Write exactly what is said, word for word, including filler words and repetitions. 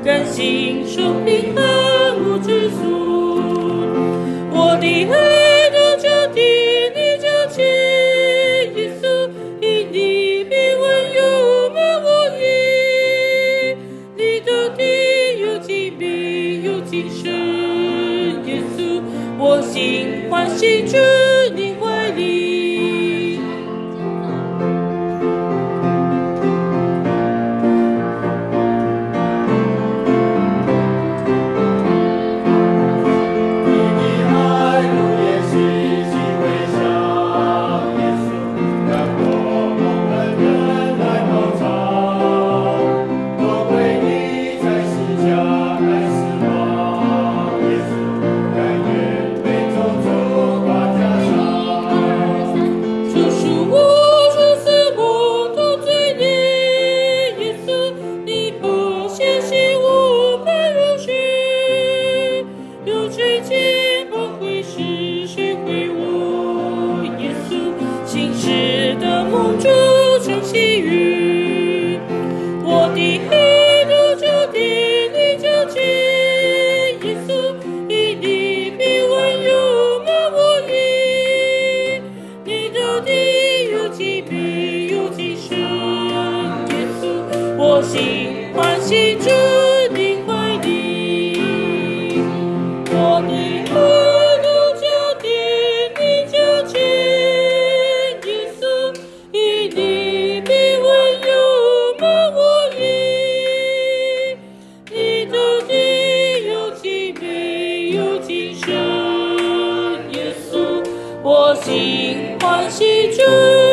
甘心受平安无拘束。我的爱都交给你交给耶稣，因你必温柔满我意，你的地有疾病有今生，耶稣，我心欢喜住你怀里。我的爱都交给你交给耶稣，因你必温柔满我意，你的地有疾病有今生，耶稣，我心欢喜住你怀里。我的爱都交给你交给耶稣，因你必温柔满我意，你的地有疾病有今生，耶稣，我心欢喜住